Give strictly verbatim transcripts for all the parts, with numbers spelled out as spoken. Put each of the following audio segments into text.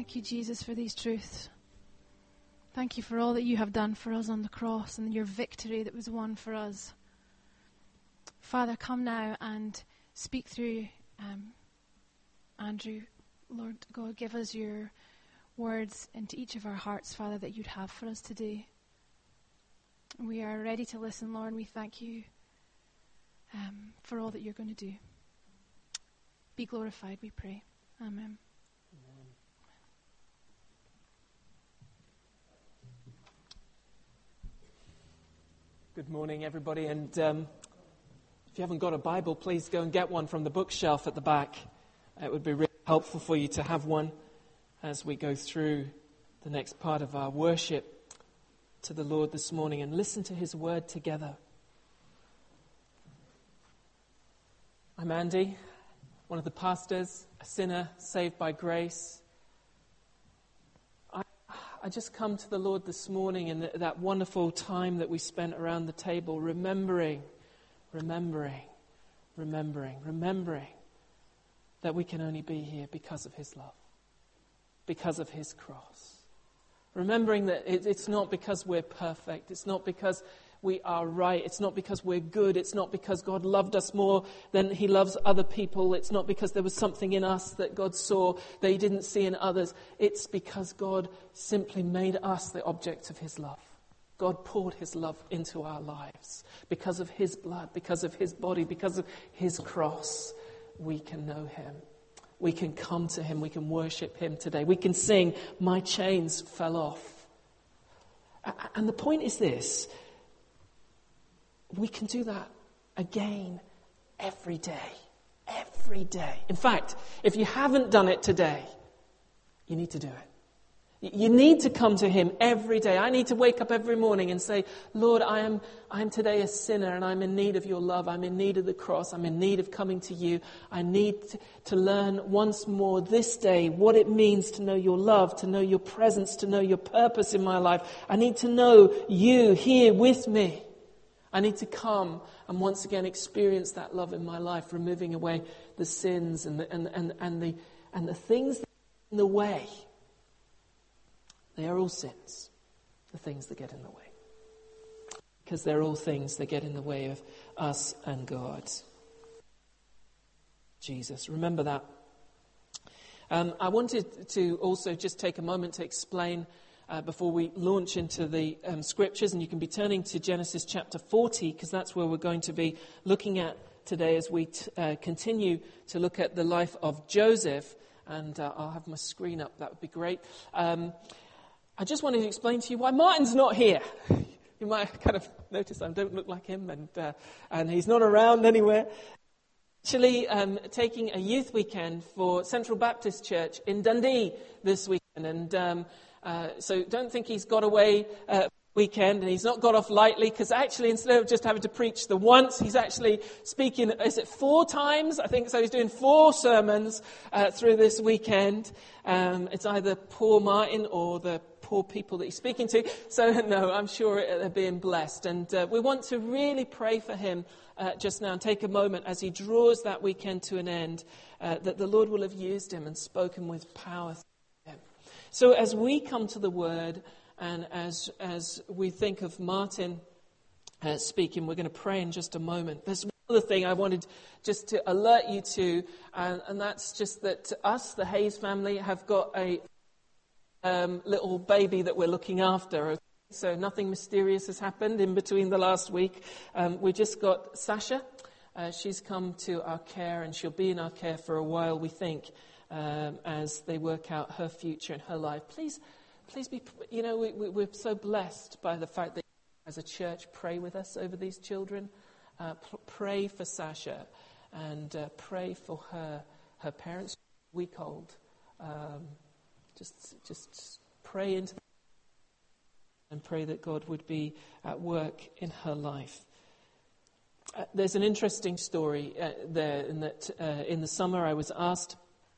Thank you, Jesus, for these truths. Thank you for all that you have done for us on the cross and your victory that was won for us. Father, come now and speak through um, Andrew. Lord God, give us your words into each of our hearts, Father, that you'd have for us today. We are ready to listen, Lord, and we thank you um, for all that you're going to do. Be glorified, we pray. Amen. Good morning, everybody, and um, if you haven't got a Bible, please go and get one from the bookshelf at the back. It would be really helpful for you to have one as we go through the next part of our worship to the Lord this morning and listen to his word together. I'm Andy, one of the pastors, a sinner saved by grace. I just come to the Lord this morning in the, that wonderful time that we spent around the table, remembering, remembering, remembering, remembering that we can only be here because of his love, because of his cross. Remembering that it, it's not because we're perfect, it's not because we are right, it's not because we're good, it's not because God loved us more than he loves other people, it's not because there was something in us that God saw that he didn't see in others. It's because God simply made us the object of his love. God poured his love into our lives. Because of his blood, because of his body, because of his cross, we can know him. We can come to him, we can worship him today. We can sing, "My chains fell off." And the point is this: we can do that again every day. Every day. In fact, if you haven't done it today, you need to do it. You need to come to him every day. I need to wake up every morning and say, "Lord, I am I am today a sinner and I'm in need of your love. I'm in need of the cross. I'm in need of coming to you. I need to learn once more this day what it means to know your love, to know your presence, to know your purpose in my life. I need to know you here with me. I need to come and once again experience that love in my life, removing away the sins and the, and, and, and the and the things that get in the way. They are all sins, the things that get in the way. Because they're all things that get in the way of us and God. Jesus, remember that. Um, I wanted to also just take a moment to explain Uh, before we launch into the um, scriptures, and you can be turning to Genesis chapter forty, because that's where we're going to be looking at today as we t- uh, continue to look at the life of Joseph. And uh, I'll have my screen up, that would be great. Um, I just wanted to explain to you why Martin's not here. You might kind of notice I don't look like him, and uh, and he's not around anywhere. Actually, um, taking a youth weekend for Central Baptist Church in Dundee this weekend, and um, Uh, so don't think he's got away uh, weekend, and he's not got off lightly, because actually instead of just having to preach the once, he's actually speaking, is it four times? I think so. He's doing four sermons uh, through this weekend. Um, it's either poor Martin or the poor people that he's speaking to. So no, I'm sure they're being blessed. And uh, we want to really pray for him uh, just now and take a moment as he draws that weekend to an end, uh, that the Lord will have used him and spoken with power. So as we come to the word, and as as we think of Martin uh, speaking, we're going to pray in just a moment. There's one other thing I wanted just to alert you to, and, and that's just that us, the Hayes family, have got a um, little baby that we're looking after. Okay? So nothing mysterious has happened in between the last week. Um, we just got Sasha. Uh, she's come to our care, and she'll be in our care for a while, we think. Um, as they work out her future and her life. Please, please be, you know, we, we, we're so blessed by the fact that as a church pray with us over these children. Uh, p- pray for Sasha, and uh, pray for her, her parents, a week old. Um, just, just pray into them and pray that God would be at work in her life. Uh, there's an interesting story uh, there in that uh, in the summer I was asked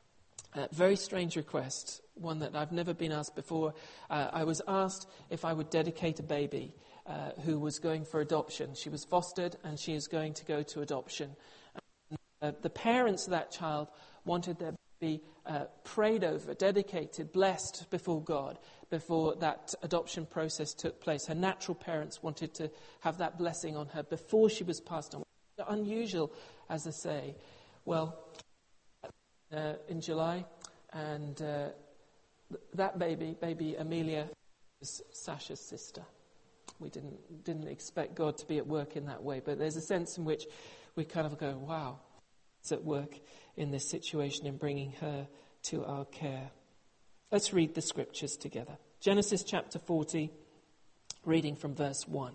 a very strange request, one that I've never been asked before. Uh, I was asked if I would dedicate a baby uh, who was going for adoption. She was fostered and she is going to go to adoption. And, uh, the parents of that child wanted their be uh, prayed over, dedicated, blessed before God before that adoption process took place. Her natural parents wanted to have that blessing on her before she was passed on. Unusual, as I say. Well, uh, in July, and uh, th- that baby, baby Amelia, was Sasha's sister. We didn't didn't expect God to be at work in that way, but there's a sense in which we kind of go, wow, it's at work in this situation in bringing her to our care. Let's read the scriptures together. Genesis chapter forty, reading from verse one.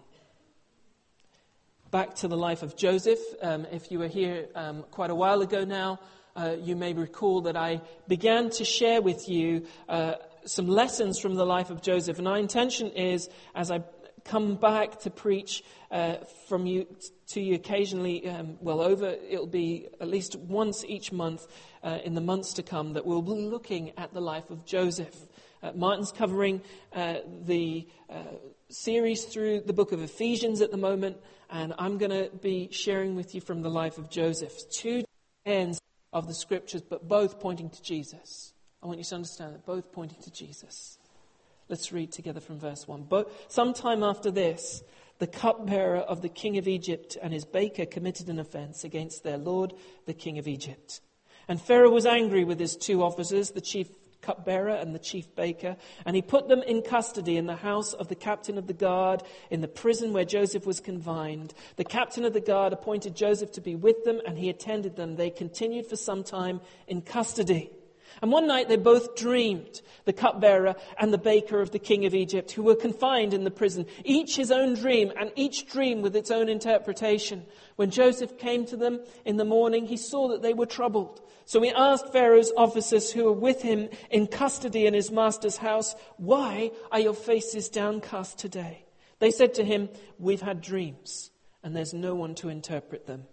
Back to the life of Joseph. Um, if you were here um, quite a while ago now, uh, you may recall that I began to share with you uh, some lessons from the life of Joseph. And our intention is, as I come back to preach uh, from you to you occasionally, um, well, over, it'll be at least once each month uh, in the months to come, that we'll be looking at the life of Joseph. Uh, Martin's covering uh, the uh, series through the book of Ephesians at the moment, and I'm going to be sharing with you from the life of Joseph. Two ends of the scriptures, but both pointing to Jesus. I want you to understand that, both pointing to Jesus. Let's read together from verse one. But sometime after this, the cupbearer of the king of Egypt and his baker committed an offense against their lord, the king of Egypt. And Pharaoh was angry with his two officers, the chief cupbearer and the chief baker, and he put them in custody in the house of the captain of the guard, in the prison where Joseph was confined. The captain of the guard appointed Joseph to be with them, and he attended them. They continued for some time in custody. And one night they both dreamed, the cupbearer and the baker of the king of Egypt, who were confined in the prison, each his own dream, and each dream with its own interpretation. When Joseph came to them in the morning, he saw that they were troubled. So he asked Pharaoh's officers who were with him in custody in his master's house, "Why are your faces downcast today?" They said to him, "We've had dreams, and there's no one to interpret them."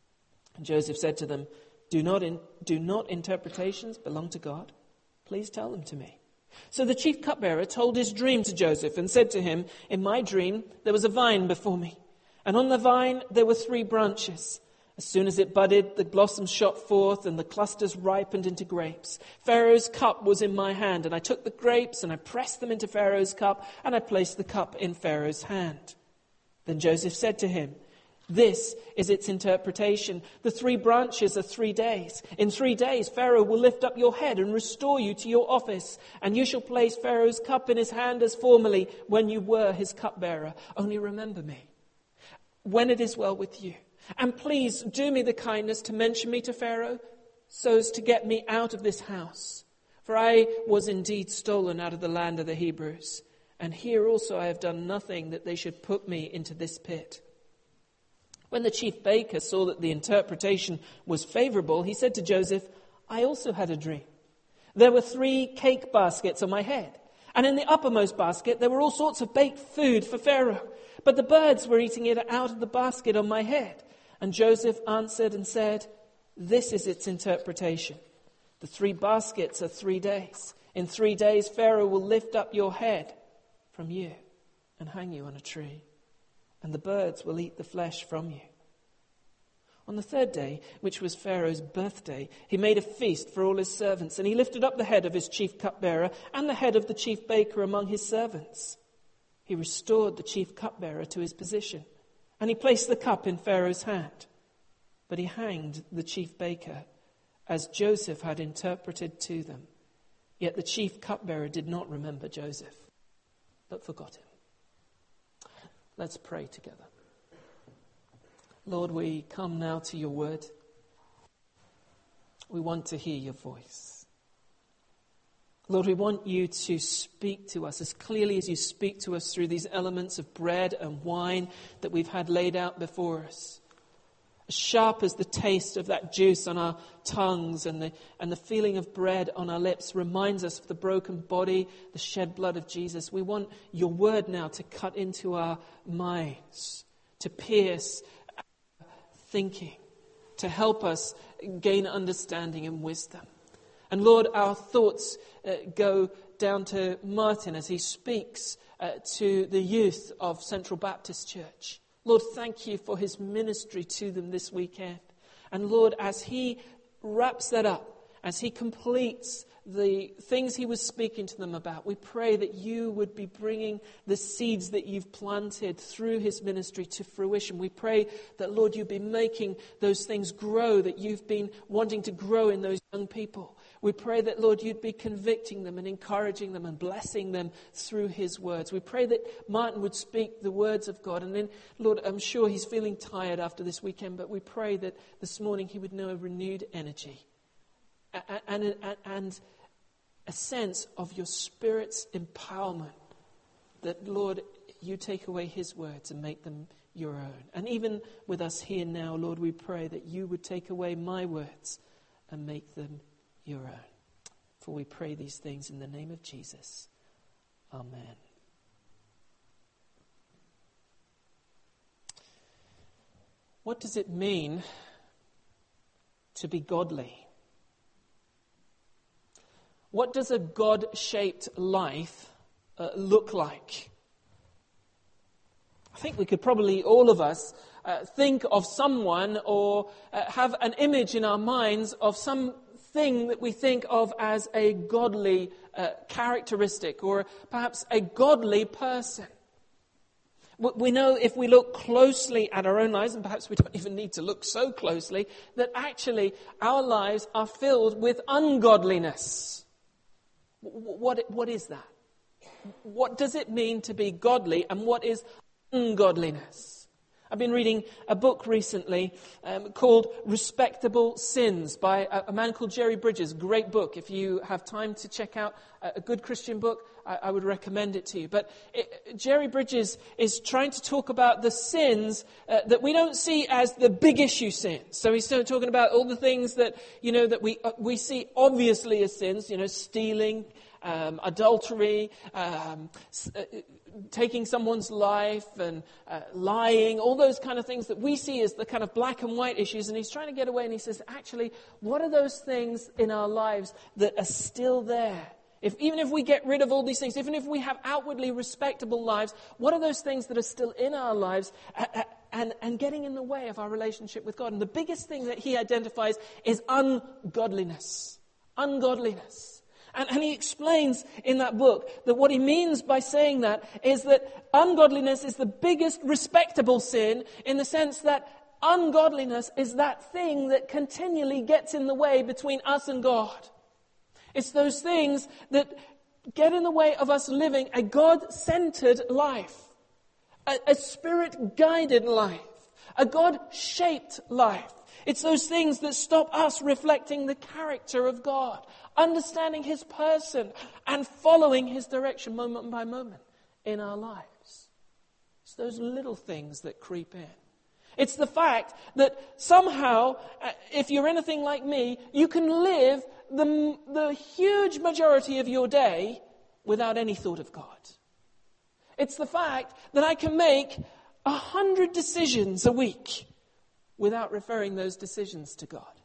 And Joseph said to them, Do not, in, do not interpretations belong to God? Please tell them to me. So the chief cupbearer told his dream to Joseph and said to him, "In my dream there was a vine before me, and on the vine there were three branches. As soon as it budded, the blossoms shot forth and the clusters ripened into grapes. Pharaoh's cup was in my hand, and I took the grapes and I pressed them into Pharaoh's cup, and I placed the cup in Pharaoh's hand." Then Joseph said to him, "This is its interpretation. The three branches are three days. In three days, Pharaoh will lift up your head and restore you to your office, and you shall place Pharaoh's cup in his hand as formerly when you were his cupbearer. Only remember me when it is well with you. And please do me the kindness to mention me to Pharaoh, so as to get me out of this house. For I was indeed stolen out of the land of the Hebrews, and here also I have done nothing that they should put me into this pit." When the chief baker saw that the interpretation was favorable, he said to Joseph, "I also had a dream. There were three cake baskets on my head, and in the uppermost basket there were all sorts of baked food for Pharaoh, but the birds were eating it out of the basket on my head." And Joseph answered and said, "This is its interpretation. The three baskets are three days. In three days Pharaoh will lift up your head from you and hang you on a tree, and the birds will eat the flesh from you." On the third day, which was Pharaoh's birthday, he made a feast for all his servants, and he lifted up the head of his chief cupbearer and the head of the chief baker among his servants. He restored the chief cupbearer to his position, and he placed the cup in Pharaoh's hand. But he hanged the chief baker, as Joseph had interpreted to them. Yet the chief cupbearer did not remember Joseph, but forgot him. Let's pray together. Lord, we come now to your word. We want to hear your voice. Lord, we want you to speak to us as clearly as you speak to us through these elements of bread and wine that we've had laid out before us. As sharp as the taste of that juice on our tongues and the, and the feeling of bread on our lips reminds us of the broken body, the shed blood of Jesus. We want your word now to cut into our minds, to pierce our thinking, to help us gain understanding and wisdom. And Lord, our thoughts uh, go down to Martin as he speaks uh, to the youth of Central Baptist Church. Lord, thank you for his ministry to them this weekend. And Lord, as he wraps that up as he completes the things he was speaking to them about, we pray that you would be bringing the seeds that you've planted through his ministry to fruition. We pray that, Lord, you'd be making those things grow that you've been wanting to grow in those young people. We pray that, Lord, you'd be convicting them and encouraging them and blessing them through his words. We pray that Martin would speak the words of God. And then, Lord, I'm sure he's feeling tired after this weekend, but we pray that this morning he would know a renewed energy and, and, and a sense of your Spirit's empowerment, that, Lord, you take away his words and make them your own. And even with us here now, Lord, we pray that you would take away my words and make them your own. For we pray these things in the name of Jesus. Amen. What does it mean to be godly? What does a God-shaped life uh, look like? I think we could probably, all of us, uh, think of someone or uh, have an image in our minds of something that we think of as a godly uh, characteristic or perhaps a godly person. We know if we look closely at our own lives, and perhaps we don't even need to look so closely, that actually our lives are filled with ungodliness. What, what is that? What does it mean to be godly, and what is ungodliness? I've been reading a book recently um, called Respectable Sins by a, a man called Jerry Bridges. Great book. If you have time to check out a, a good Christian book, I, I would recommend it to you. But it, Jerry Bridges is trying to talk about the sins uh, that we don't see as the big issue sins. So he's still talking about all the things that, you know, that we uh, we see obviously as sins, you know, stealing, um, adultery, um, uh, taking someone's life and uh, lying, all those kind of things that we see as the kind of black and white issues. And he's trying to get away, and he says, actually, what are those things in our lives that are still there? If, even if we get rid of all these things, even if we have outwardly respectable lives, what are those things that are still in our lives uh, and, and getting in the way of our relationship with God? And the biggest thing that he identifies is ungodliness. Ungodliness. And, and he explains in that book that what he means by saying that is that ungodliness is the biggest respectable sin, in the sense that ungodliness is that thing that continually gets in the way between us and God. It's those things that get in the way of us living a God-centered life, a, a Spirit-guided life, a God-shaped life. It's those things that stop us reflecting the character of God, understanding his person, and following his direction moment by moment in our lives. It's those little things that creep in. It's the fact that somehow, if you're anything like me, you can live the, the huge majority of your day without any thought of God. It's the fact that I can make a hundred decisions a week without referring those decisions to God.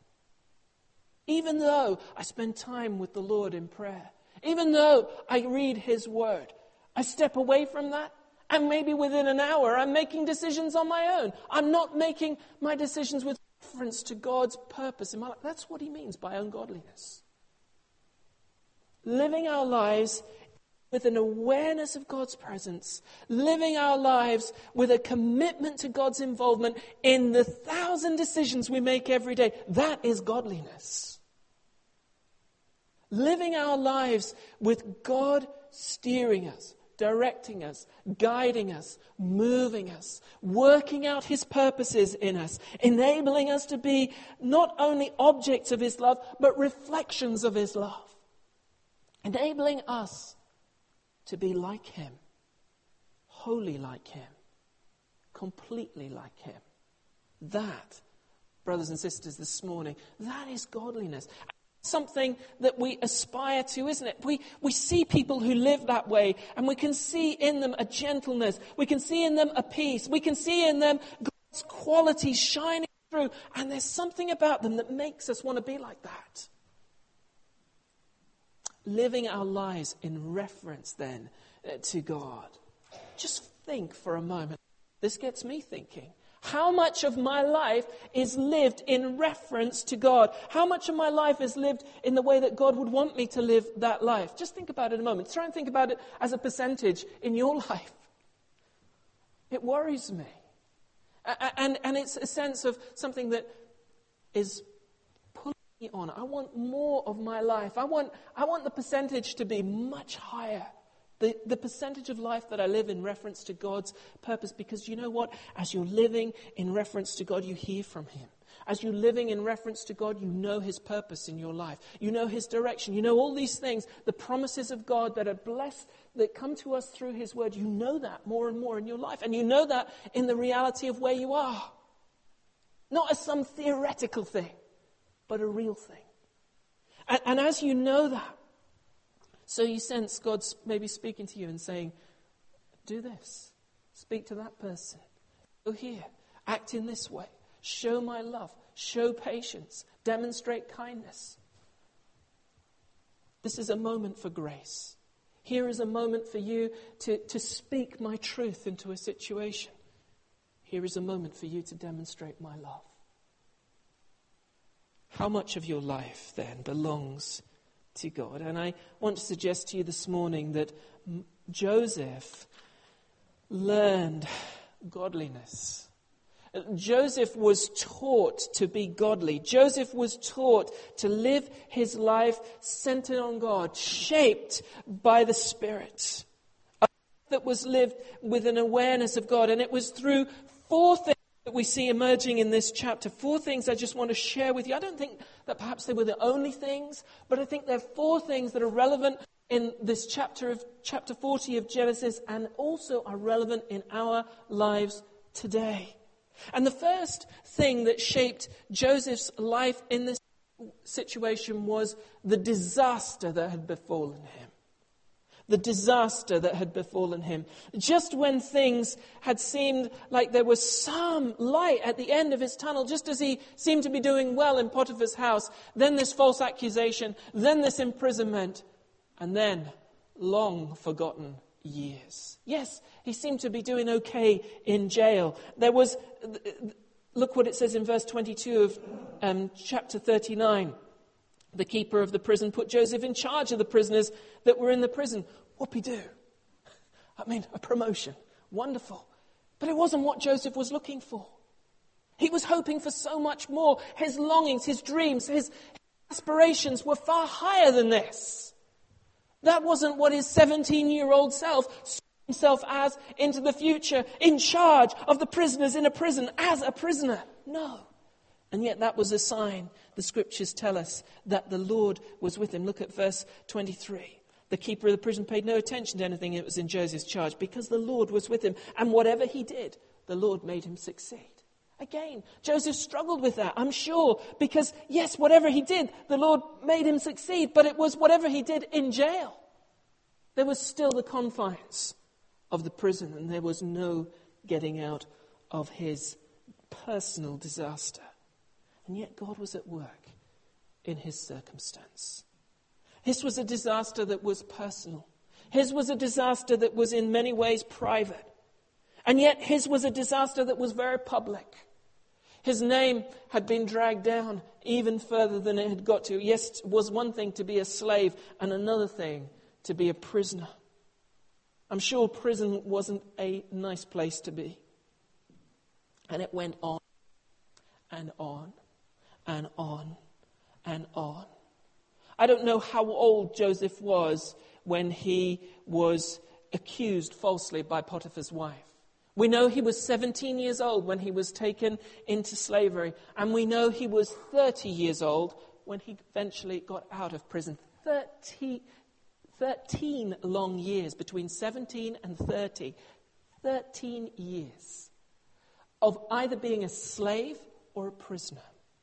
Even though I spend time with the Lord in prayer, even though I read his word, I step away from that, and maybe within an hour I'm making decisions on my own. I'm not making my decisions with reference to God's purpose in my life. That's what he means by ungodliness. Living our lives with an awareness of God's presence, living our lives with a commitment to God's involvement in the thousand decisions we make every day, that is godliness. Living our lives with God steering us, directing us, guiding us, moving us, working out his purposes in us, enabling us to be not only objects of his love, but reflections of his love. Enabling us to be like him, wholly like him, completely like him. That, brothers and sisters, this morning, that is godliness. Something that we aspire to, isn't it? We we see people who live that way, and we can see in them a gentleness. We can see in them a peace. We can see in them God's qualities shining through. And there's something about them that makes us want to be like that. Living our lives in reference then uh, to God. Just think for a moment. This gets me thinking. How much of my life is lived in reference to God? How much of my life is lived in the way that God would want me to live that life? Just think about it a moment. Try and think about it as a percentage in your life. It worries me. And, and it's a sense of something that is pulling me on. I want more of my life. I want, I want the percentage to be much higher. The, the percentage of life that I live in reference to God's purpose. Because you know what? As you're living in reference to God, you hear from Him. As you're living in reference to God, you know His purpose in your life. You know His direction. You know all these things, the promises of God that are blessed, that come to us through His word. You know that more and more in your life. And you know that in the reality of where you are. Not as some theoretical thing, but a real thing. And, and as you know that, so you sense God's maybe speaking to you and saying, do this. Speak to that person. Go here. Act in this way. Show my love. Show patience. Demonstrate kindness. This is a moment for grace. Here is a moment for you to, to speak my truth into a situation. Here is a moment for you to demonstrate my love. How much of your life then belongs to God? And I want to suggest to you this morning that Joseph learned godliness. Joseph was taught to be godly. Joseph was taught to live his life centered on God, shaped by the Spirit. A life that was lived with an awareness of God. And it was through four things that we see emerging in this chapter. Four things I just want to share with you. I don't think that perhaps they were the only things, but I think there are four things that are relevant in this chapter of chapter forty of Genesis and also are relevant in our lives today. And the first thing that shaped Joseph's life in this situation was the disaster that had befallen him. The disaster that had befallen him. Just when things had seemed like there was some light at the end of his tunnel, just as he seemed to be doing well in Potiphar's house, then this false accusation, then this imprisonment, and then long forgotten years. Yes, he seemed to be doing okay in jail. There was, look what it says in verse twenty-two of um, chapter thirty-nine. The keeper of the prison put Joseph in charge of the prisoners that were in the prison. Whoopee-doo. I mean, a promotion. Wonderful. But it wasn't what Joseph was looking for. He was hoping for so much more. His longings, his dreams, his aspirations were far higher than this. That wasn't what his seventeen-year-old self saw himself as into the future, in charge of the prisoners in a prison, as a prisoner. No. And yet that was a sign, the scriptures tell us, that the Lord was with him. Look at verse twenty-three. The keeper of the prison paid no attention to anything that was in Joseph's charge because the Lord was with him. And whatever he did, the Lord made him succeed. Again, Joseph struggled with that, I'm sure, because yes, whatever he did, the Lord made him succeed. But it was whatever he did in jail. There was still the confines of the prison and there was no getting out of his personal disaster. And yet God was at work in his circumstance. His was a disaster that was personal. His was a disaster that was in many ways private. And yet his was a disaster that was very public. His name had been dragged down even further than it had got to. Yes, it was one thing to be a slave and another thing to be a prisoner. I'm sure prison wasn't a nice place to be. And it went on and on and on and on. I don't know how old Joseph was when he was accused falsely by Potiphar's wife. We know he was seventeen years old when he was taken into slavery. And we know he was thirty years old when he eventually got out of prison. thirty, thirteen long years, between seventeen and thirty. thirteen years of either being a slave or a prisoner.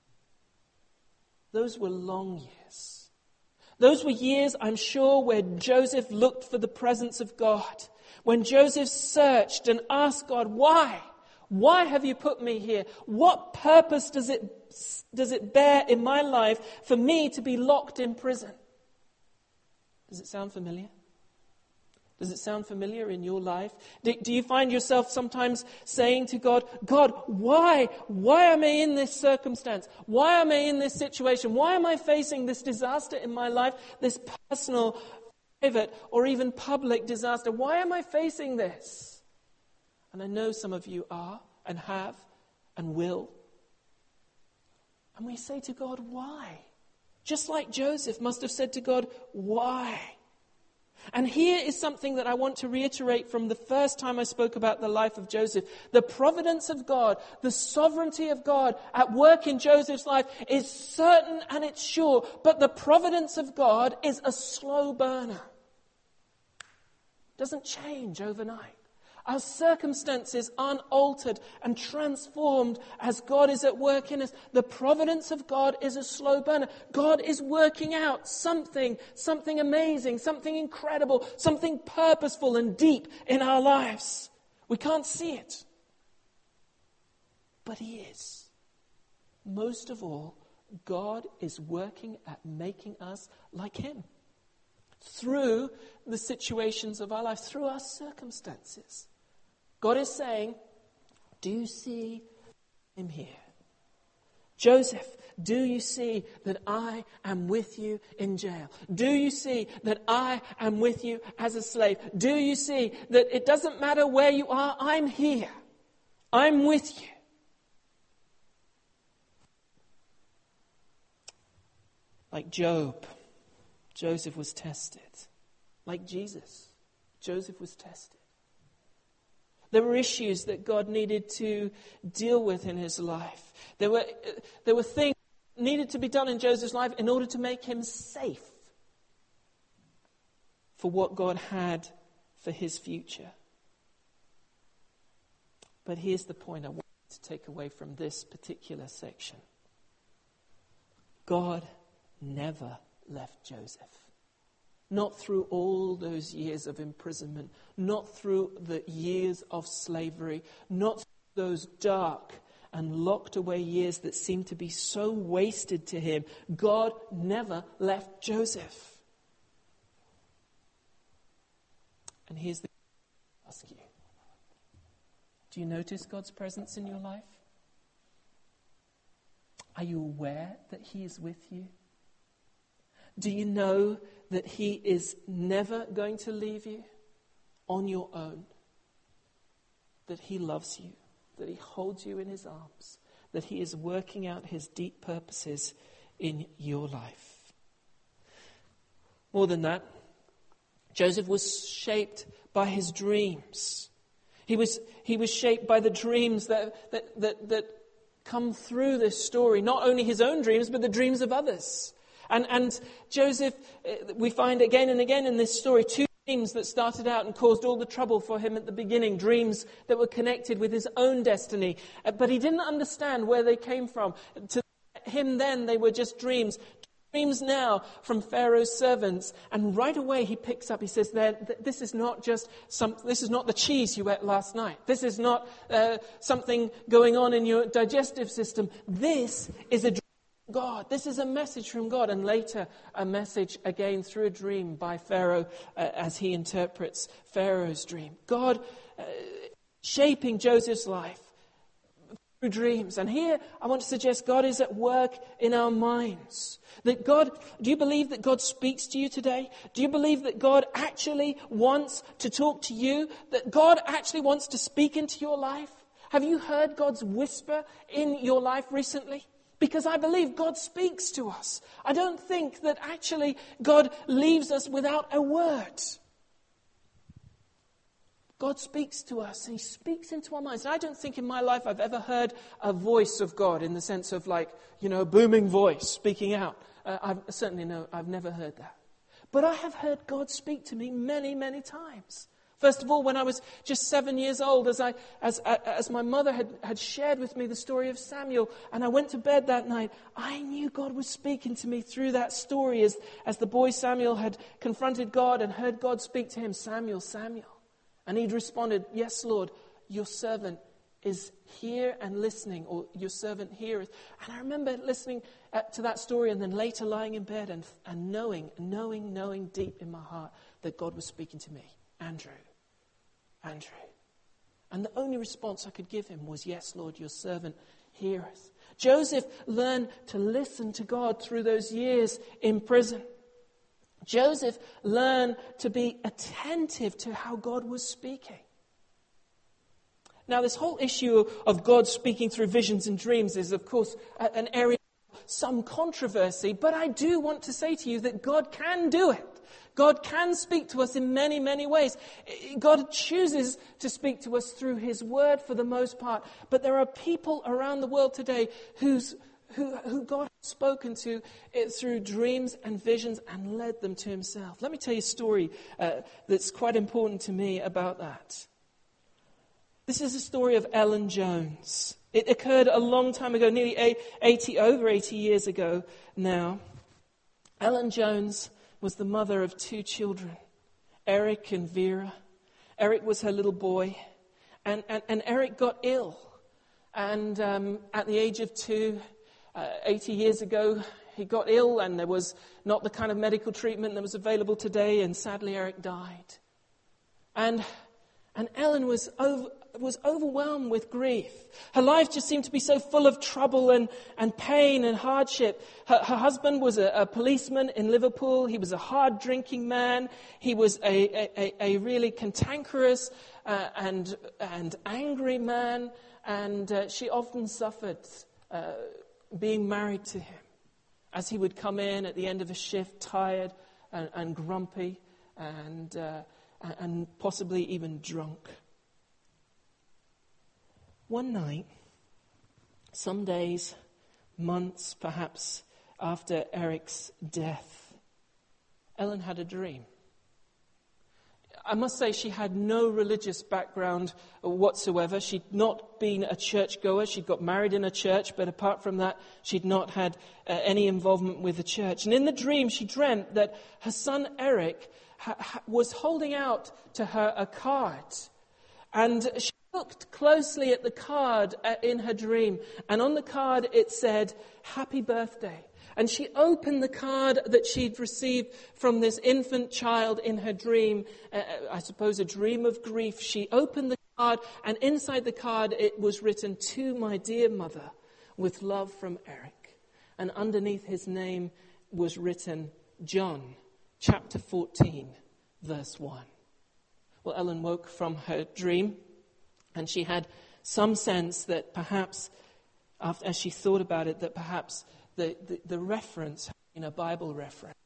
Those were long years. Those were years, I'm sure, where Joseph looked for the presence of God. When Joseph searched and asked God, why? Why have you put me here? What purpose does it, does it bear in my life for me to be locked in prison? Does it sound familiar? Does it sound familiar in your life? Do, do you find yourself sometimes saying to God, God, why? Why am I in this circumstance? Why am I in this situation? Why am I facing this disaster in my life, this personal, private, or even public disaster? Why am I facing this? And I know some of you are and have and will. And we say to God, why? Just like Joseph must have said to God, why? And here is something that I want to reiterate from the first time I spoke about the life of Joseph. The providence of God, the sovereignty of God at work in Joseph's life is certain and it's sure. But the providence of God is a slow burner. It doesn't change overnight. Our circumstances unaltered and transformed as God is at work in us. The providence of God is a slow burner. God is working out something, something amazing, something incredible, something purposeful and deep in our lives. We can't see it, but He is. Most of all, God is working at making us like Him through the situations of our life, through our circumstances. God is saying, do you see Him here? Joseph, do you see that I am with you in jail? Do you see that I am with you as a slave? Do you see that it doesn't matter where you are, I'm here. I'm with you. Like Job, Joseph was tested. Like Jesus, Joseph was tested. There were issues that God needed to deal with in his life. There were, there were things that needed to be done in Joseph's life in order to make him safe for what God had for his future. But here's the point I want to take away from this particular section. God never left Joseph. Not through all those years of imprisonment, not through the years of slavery, not through those dark and locked away years that seemed to be so wasted to him. God never left Joseph. And here's the question I ask you. Do you notice God's presence in your life? Are you aware that He is with you? Do you know that He is never going to leave you on your own? That He loves you, that He holds you in His arms, that He is working out His deep purposes in your life. More than that, Joseph was shaped by his dreams. He was, he was shaped by the dreams that, that, that, that come through this story, not only his own dreams, but the dreams of others. And, and Joseph, we find again and again in this story, two dreams that started out and caused all the trouble for him at the beginning, dreams that were connected with his own destiny. But he didn't understand where they came from. To him then, they were just dreams. Dreams now from Pharaoh's servants. And right away he picks up, he says, this is not just some, this is not the cheese you ate last night. This is not uh, something going on in your digestive system. This is a dream. God. This is a message from God, and later a message again through a dream by Pharaoh uh, as he interprets Pharaoh's dream. God uh, shaping Joseph's life through dreams. And here I want to suggest God is at work in our minds. That God, do you believe that God speaks to you today? Do you believe that God actually wants to talk to you? That God actually wants to speak into your life? Have you heard God's whisper in your life recently? Because I believe God speaks to us. I don't think that actually God leaves us without a word. God speaks to us and He speaks into our minds. And I don't think in my life I've ever heard a voice of God in the sense of like, you know, a booming voice speaking out. Uh, I've certainly no, I've never heard that. But I have heard God speak to me many, many times. First of all, when I was just seven years old, as I, as, as my mother had, had shared with me the story of Samuel, and I went to bed that night, I knew God was speaking to me through that story as, as the boy Samuel had confronted God and heard God speak to him, Samuel, Samuel. And he'd responded, yes, Lord, your servant is here and listening, or your servant heareth. And I remember listening to that story and then later lying in bed and, and knowing, knowing, knowing deep in my heart that God was speaking to me. Andrew, Andrew. And the only response I could give him was, yes, Lord, your servant heareth. Joseph learned to listen to God through those years in prison. Joseph learned to be attentive to how God was speaking. Now, this whole issue of God speaking through visions and dreams is, of course, an area of some controversy, but I do want to say to you that God can do it. God can speak to us in many, many ways. God chooses to speak to us through his word for the most part, but there are people around the world today whose Who, who God has spoken to it through dreams and visions and led them to himself. Let me tell you a story uh, that's quite important to me about that. This is the story of Ellen Jones. It occurred a long time ago, nearly eighty, over eighty years ago now. Ellen Jones was the mother of two children, Eric and Vera. Eric was her little boy, and, and, and Eric got ill. And um, at the age of two, Uh, eighty years ago, he got ill and there was not the kind of medical treatment that was available today, and sadly Eric died. And and Ellen was over, was overwhelmed with grief. Her life just seemed to be so full of trouble and, and pain and hardship. Her, her husband was a, a policeman in Liverpool. He was a hard-drinking man. He was a, a, a really cantankerous uh, and, and angry man, and uh, she often suffered uh, being married to him, as he would come in at the end of a shift tired and, and grumpy and uh, and possibly even drunk. One night, some days, months perhaps after Eric's death, Ellen had a dream. I must say she had no religious background whatsoever. She'd not been a churchgoer. She'd got married in a church, but apart from that, she'd not had uh, any involvement with the church. And in the dream, she dreamt that her son Eric ha- ha- was holding out to her a card. And she looked closely at the card uh, in her dream. And on the card, it said, "Happy birthday." And she opened the card that she'd received from this infant child in her dream, uh, I suppose a dream of grief. She opened the card, and inside the card it was written, "To my dear mother, with love from Eric." And underneath his name was written, John, chapter fourteen, verse one. Well, Ellen woke from her dream, and she had some sense that perhaps, after, as she thought about it, that perhaps The, the, the reference in a Bible reference.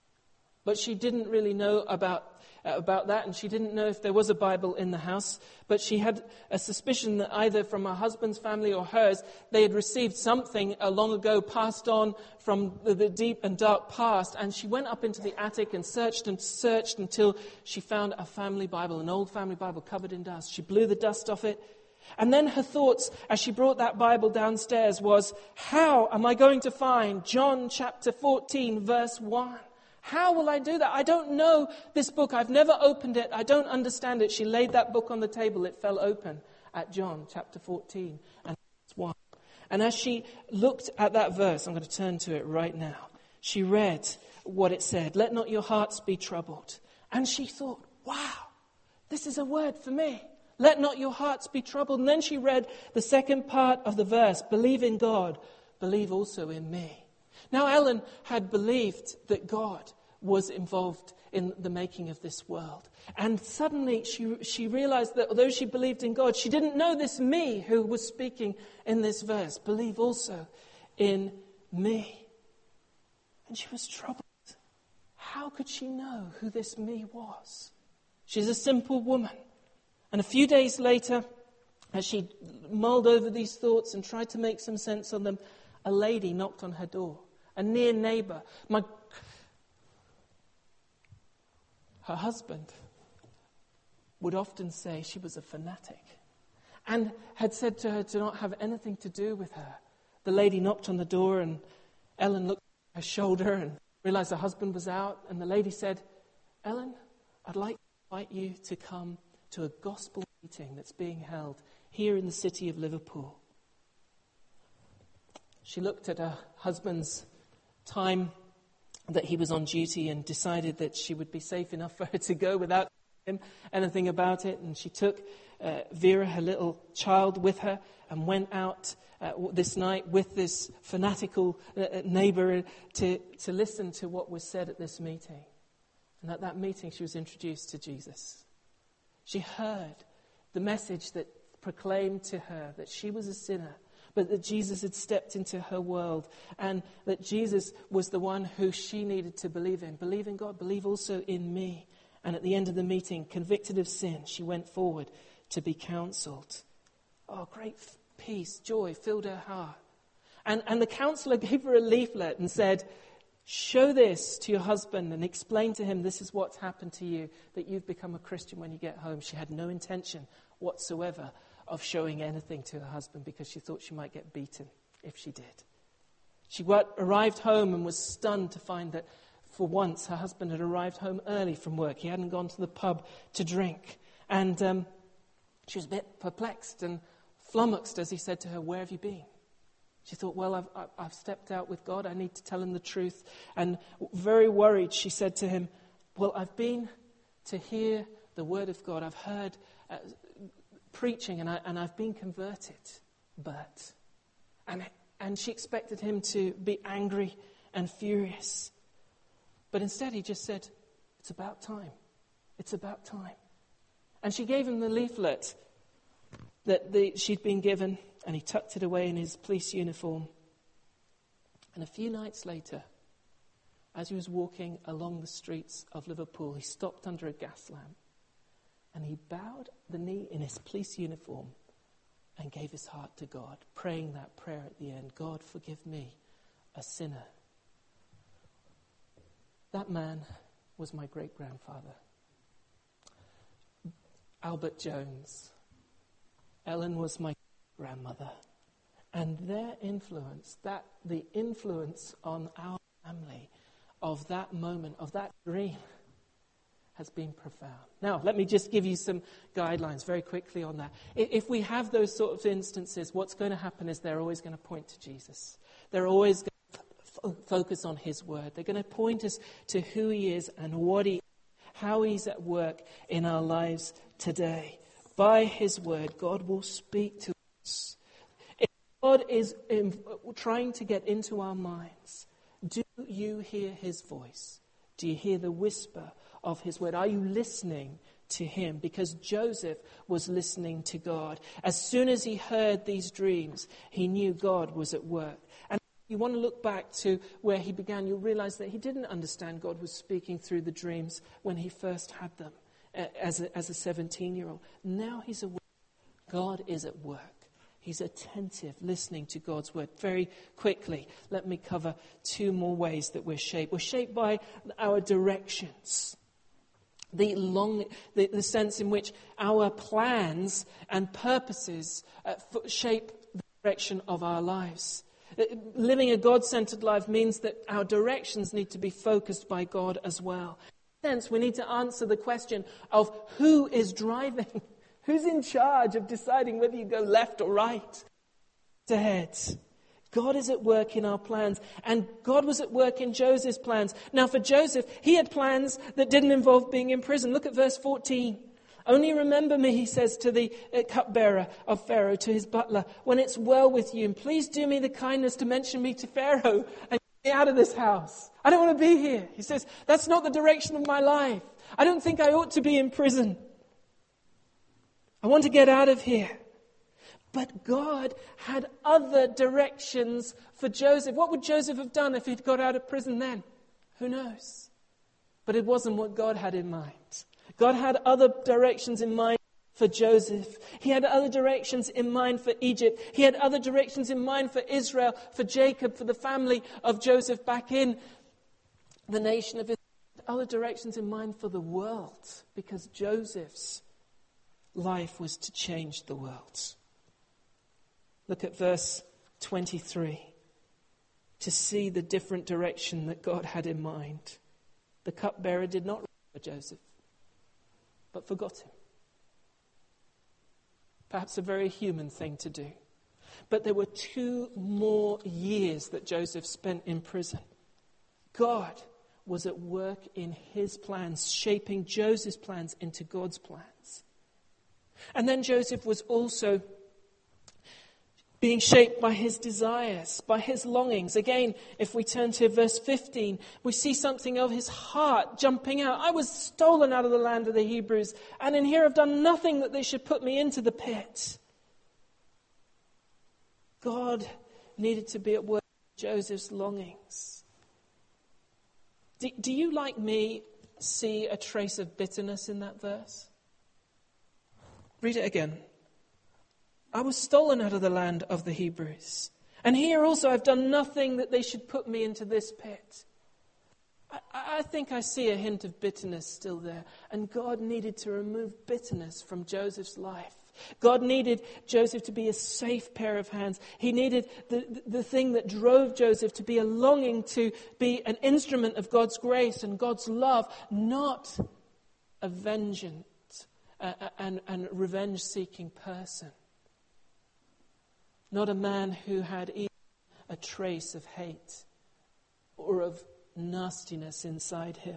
But she didn't really know about, uh, about that, and she didn't know if there was a Bible in the house. But she had a suspicion that either from her husband's family or hers, they had received something uh, long ago passed on from the, the deep and dark past. And she went up into the attic and searched and searched until she found a family Bible, an old family Bible covered in dust. She blew the dust off it. And then her thoughts, as she brought that Bible downstairs, was, how am I going to find John chapter fourteen, verse one? How will I do that? I don't know this book. I've never opened it. I don't understand it. She laid that book on the table. It fell open at John chapter fourteen and verse one. And as she looked at that verse, I'm going to turn to it right now. She read what it said. "Let not your hearts be troubled." And she thought, wow, this is a word for me. Let not your hearts be troubled. And then she read the second part of the verse. "Believe in God, believe also in me." Now Ellen had believed that God was involved in the making of this world. And suddenly she, she realized that although she believed in God, she didn't know this me who was speaking in this verse. "Believe also in me." And she was troubled. How could she know who this me was? She's a simple woman. And a few days later, as she mulled over these thoughts and tried to make some sense of them, a lady knocked on her door, a near neighbor. My, her husband would often say she was a fanatic and had said to her to not have anything to do with her. The lady knocked on the door, and Ellen looked at her shoulder and realized her husband was out. And the lady said, "Ellen, I'd like to invite you to come to a gospel meeting that's being held here in the city of Liverpool." She looked at her husband's time that he was on duty and decided that she would be safe enough for her to go without him anything about it. And she took uh, Vera, her little child, with her and went out uh, this night with this fanatical uh, neighbor to, to listen to what was said at this meeting. And at that meeting, she was introduced to Jesus. She heard the message that proclaimed to her that she was a sinner, but that Jesus had stepped into her world and that Jesus was the one who she needed to believe in. Believe in God, believe also in me. And at the end of the meeting, convicted of sin, she went forward to be counseled. Oh, great peace, joy filled her heart. And, and the counselor gave her a leaflet and said, show this to your husband and explain to him this is what's happened to you, that you've become a Christian when you get home. She had no intention whatsoever of showing anything to her husband because she thought she might get beaten if she did. She arrived home and was stunned to find that for once her husband had arrived home early from work. He hadn't gone to the pub to drink. And um, she was a bit perplexed and flummoxed as he said to her, where have you been? She thought, well, I've, I've stepped out with God. I need to tell him the truth. And very worried, she said to him, well, I've been to hear the word of God. I've heard uh, preaching and, I, and I've been converted. But, and, and she expected him to be angry and furious. But instead he just said, it's about time. It's about time. And she gave him the leaflet that the, she'd been given, and he tucked it away in his police uniform. And a few nights later, as he was walking along the streets of Liverpool, he stopped under a gas lamp and he bowed the knee in his police uniform and gave his heart to God, praying that prayer at the end, God, forgive me, a sinner. That man was my great-grandfather, Albert Jones. Ellen was my grandmother. And their influence, that the influence on our family of that moment, of that dream, has been profound. Now, let me just give you some guidelines very quickly on that. If we have those sort of instances, what's going to happen is they're always going to point to Jesus. They're always going to f- focus on his word. They're going to point us to who he is and what he, how he's at work in our lives today. By his word, God will speak to us. If God is in, trying to get into our minds, do you hear his voice? Do you hear the whisper of his word? Are you listening to him? Because Joseph was listening to God. As soon as he heard these dreams, he knew God was at work. And if you want to look back to where he began, you'll realize that he didn't understand God was speaking through the dreams when he first had them. As a, as a seventeen-year-old. Now he's aware. God is at work. He's attentive, listening to God's word. Very quickly, let me cover two more ways that we're shaped. We're shaped by our directions. The long, the, the sense in which our plans and purposes uh, f- shape the direction of our lives. Uh, living a God-centered life means that our directions need to be focused by God as well. Sense, we need to answer the question of who is driving, who's in charge of deciding whether you go left or right ahead. God is at work in our plans, and God was at work in Joseph's plans. Now for Joseph, he had plans that didn't involve being in prison. Look at verse fourteen. Only remember me, he says to the uh, cupbearer of Pharaoh, to his butler, when it's well with you, and please do me the kindness to mention me to Pharaoh and get me out of this house. I don't want to be here. He says, that's not the direction of my life. I don't think I ought to be in prison. I want to get out of here. But God had other directions for Joseph. What would Joseph have done if he'd got out of prison then? Who knows? But it wasn't what God had in mind. God had other directions in mind for Joseph. He had other directions in mind for Egypt. He had other directions in mind for Israel, for Jacob, for the family of Joseph back in the nation of Israel. Other directions in mind for the world, because Joseph's life was to change the world. Look at verse twenty-three. To see the different direction that God had in mind. The cupbearer did not remember Joseph, but forgot him. Perhaps a very human thing to do. But there were two more years that Joseph spent in prison. God was at work in his plans, shaping Joseph's plans into God's plans. And then Joseph was also being shaped by his desires, by his longings. Again, if we turn to verse fifteen, we see something of his heart jumping out. I was stolen out of the land of the Hebrews, and in here I've done nothing that they should put me into the pit. God needed to be at work in Joseph's longings. Do, do you, like me, see a trace of bitterness in that verse? Read it again. I was stolen out of the land of the Hebrews. And here also I've done nothing that they should put me into this pit. I, I think I see a hint of bitterness still there. And God needed to remove bitterness from Joseph's life. God needed Joseph to be a safe pair of hands. He needed the, the, the thing that drove Joseph to be a longing to be an instrument of God's grace and God's love, not a vengeant uh, and, and revenge-seeking person. Not a man who had even a trace of hate or of nastiness inside him.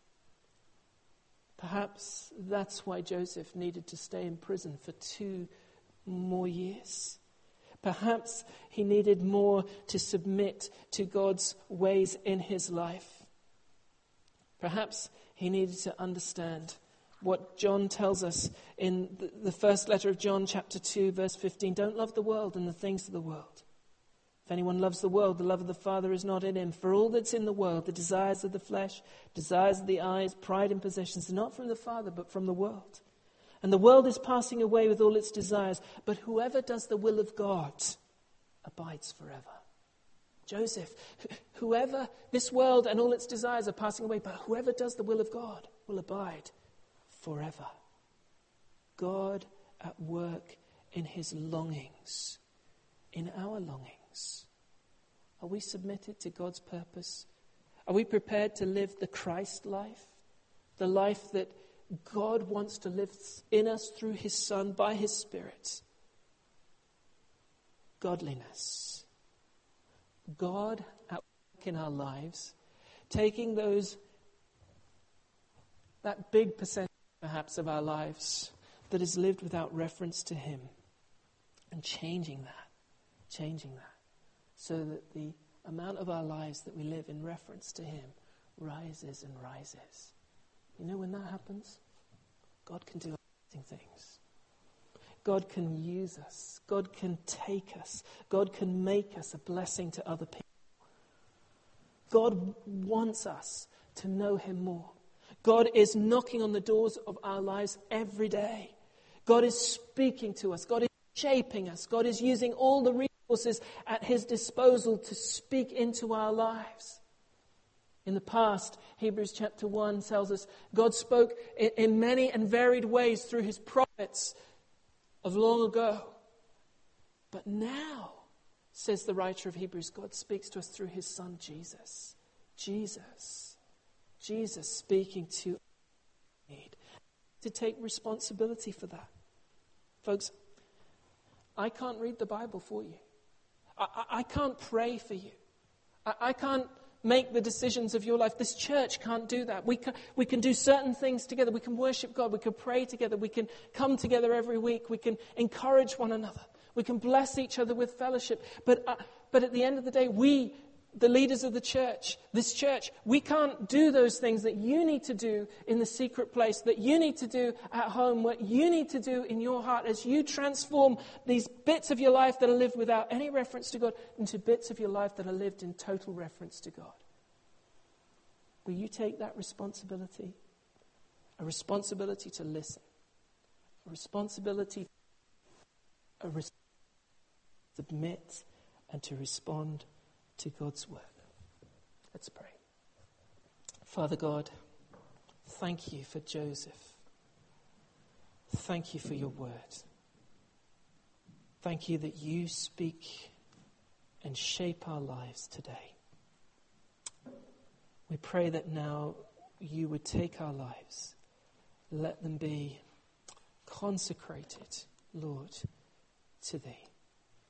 Perhaps that's why Joseph needed to stay in prison for two more years. Perhaps he needed more to submit to God's ways in his life. Perhaps he needed to understand what John tells us in the first letter of John, chapter two, verse fifteen. Don't love the world and the things of the world. If anyone loves the world, the love of the Father is not in him. For all that's in the world, the desires of the flesh, desires of the eyes, pride in possessions, are not from the Father, but from the world. And the world is passing away with all its desires, but whoever does the will of God abides forever. Joseph, whoever, this world and all its desires are passing away, but whoever does the will of God will abide forever. God at work in his longings, in our longings. Are we submitted to God's purpose? Are we prepared to live the Christ life? The life that God wants to live in us through his Son, by his Spirit. Godliness. God at work in our lives, taking those, that big percentage perhaps of our lives that is lived without reference to him, and changing that, changing that, so that the amount of our lives that we live in reference to him rises and rises. You know when that happens? God can do amazing things. God can use us. God can take us. God can make us a blessing to other people. God wants us to know him more. God is knocking on the doors of our lives every day. God is speaking to us. God is shaping us. God is using all the resources at his disposal to speak into our lives. In the past, Hebrews chapter one tells us, God spoke in, in many and varied ways through his prophets of long ago. But now, says the writer of Hebrews, God speaks to us through his Son, Jesus. Jesus. Jesus speaking to need to take responsibility for that. Folks, I can't read the Bible for you. I, I, I can't pray for you. I, I can't make the decisions of your life. This church can't do that. We can, we can do certain things together. We can worship God. We can pray together. We can come together every week. We can encourage one another. We can bless each other with fellowship. But, uh, but at the end of the day, we, the leaders of the church, this church, we can't do those things that you need to do in the secret place, that you need to do at home, what you need to do in your heart as you transform these bits of your life that are lived without any reference to God into bits of your life that are lived in total reference to God. Will you take that responsibility? A responsibility to listen. A responsibility a res- to submit and to respond to God's word. Let's pray. Father God, thank you for Joseph. Thank you for your word. Thank you that you speak and shape our lives today. We pray that now you would take our lives, let them be consecrated, Lord, to thee.